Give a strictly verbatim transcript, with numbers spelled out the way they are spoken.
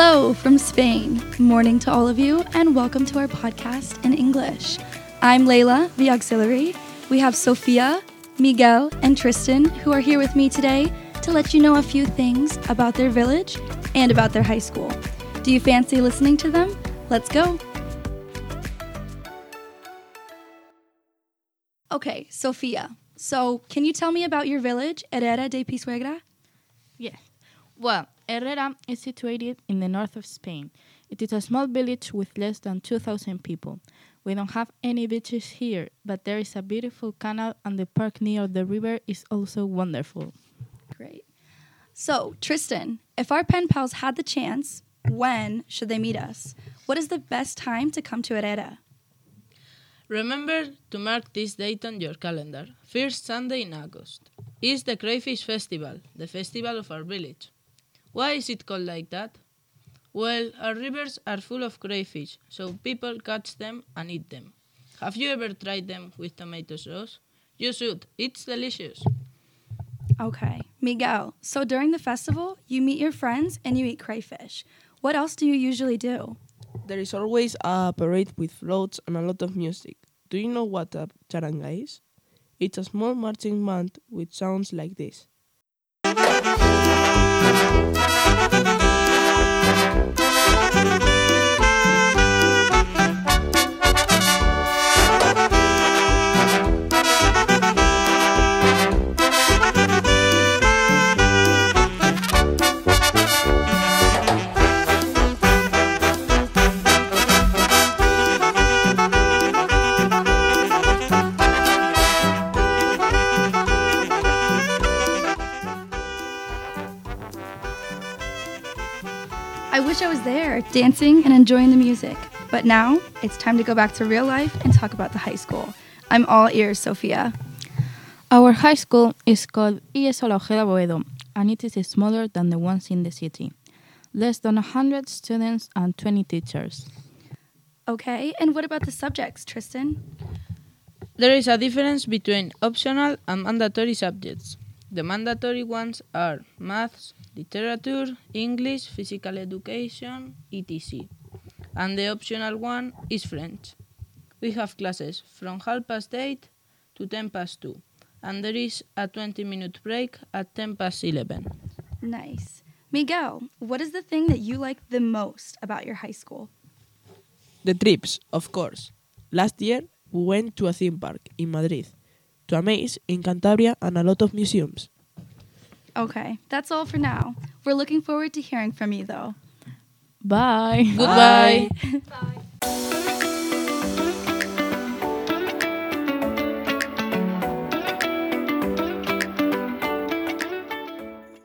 Hello from Spain. Morning to all of you, and welcome to our podcast in English. I'm Layla, the auxiliary. We have Sophia, Miguel, and Tristan, who are here with me today to let you know a few things about their village and about their high school. Do you fancy listening to them? Let's go. Okay, Sophia. So, can you tell me about your village, Herrera de Pisuerga? Yes. Well, Herrera is situated in the north of Spain. It is a small village with less than two thousand people. We don't have any beaches here, but there is a beautiful canal and the park near the river is also wonderful. Great. So, Tristan, if our pen pals had the chance, when should they meet us? What is the best time to come to Herrera? Remember to mark this date on your calendar, first Sunday in August. It's the Crayfish Festival, the festival of our village. Why is it called like that? Well, our rivers are full of crayfish, so people catch them and eat them. Have you ever tried them with tomato sauce? You should. It's delicious. Okay. Miguel, so during the festival, you meet your friends and you eat crayfish. What else do you usually do? There is always a parade with floats and a lot of music. Do you know what a charanga is? It's a small marching band with sounds like this. I wish I was there, dancing and enjoying the music. But now, it's time to go back to real life and talk about the high school. I'm all ears, Sophia. Our high school is called I E S O La Ojeda Boedo, and it is smaller than the ones in the city. Less than one hundred students and twenty teachers. Okay, and what about the subjects, Tristan? There is a difference between optional and mandatory subjects. The mandatory ones are maths, literature, English, physical education, et cetera. And the optional one is French. We have classes from half past eight to ten past two, and there is a twenty minute break at ten past eleven. Nice. Miguel, what is the thing that you like the most about your high school? The trips, of course. Last year, we went to a theme park in Madrid, to a maze in Cantabria, and a lot of museums. Okay, that's all for now. We're looking forward to hearing from you, though. Bye. Goodbye. Bye.